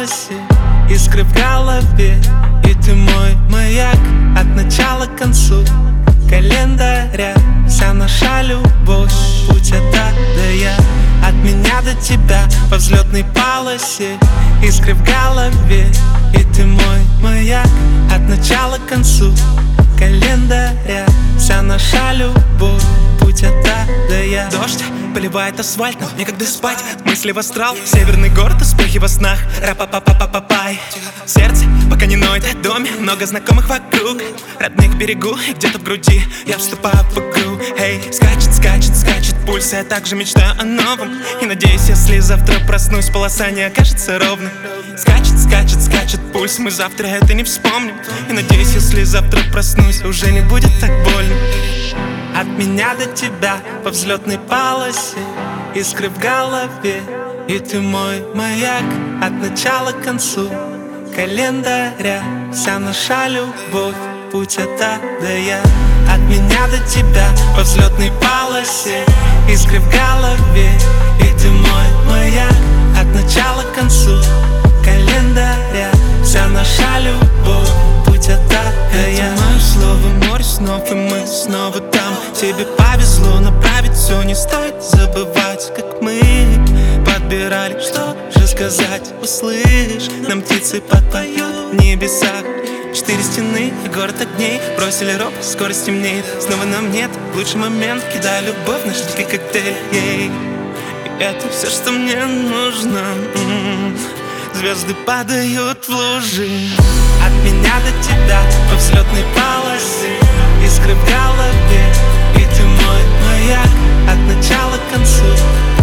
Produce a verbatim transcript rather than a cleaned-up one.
полосе, искры в голове. И ты мой маяк от начала к концу календаря. Вся наша любовь, путь от А до Я, от меня до тебя по взлетной полосе, искры в голове. И ты мой маяк от начала к концу календаря. Вся наша любовь, путь от А до Я. Дождь поливает асфальт, но некогда спать. Мысли в астрал, северный город, успехи во снах. Ра-па-па-па-па-пай. Сердце пока не ноет, в доме много знакомых вокруг. Родных берегу, и где-то в груди я вступаю в игру. Эй, скачет, скачет, скачет пульс, я также мечтаю о новом. И надеюсь, если завтра проснусь, полоса не окажется ровной. Скачет, скачет, скачет пульс, мы завтра это не вспомним. И надеюсь, если завтра проснусь, уже не будет так больно. От меня до тебя по взлетной полосе, искры в голове. И ты мой маяк от начала к концу календаря. Вся наша любовь, путь от А до Я. От меня до тебя по взлетной полосе, искры в голове. И ты мой маяк от начала к концу календаря. Вся наша любовь, путь от А до Я. Это мое слово, море снов, и мы снова там. Тебе повезло направить все, не стоит забывать, как мы подбирали, что же сказать. Услышь, нам птицы подпоют в небесах. Четыре стены и город огней, бросили робко, скоро стемнеет. Снова нам нет, лучший момент, кидаю любовь, наш дикий коктейль. Ей. И это все, что мне нужно. М-м-м. Звезды падают в лужи. От меня до тебя по взлетной полосе, искры в голове. И ты мой маяк от начала к концу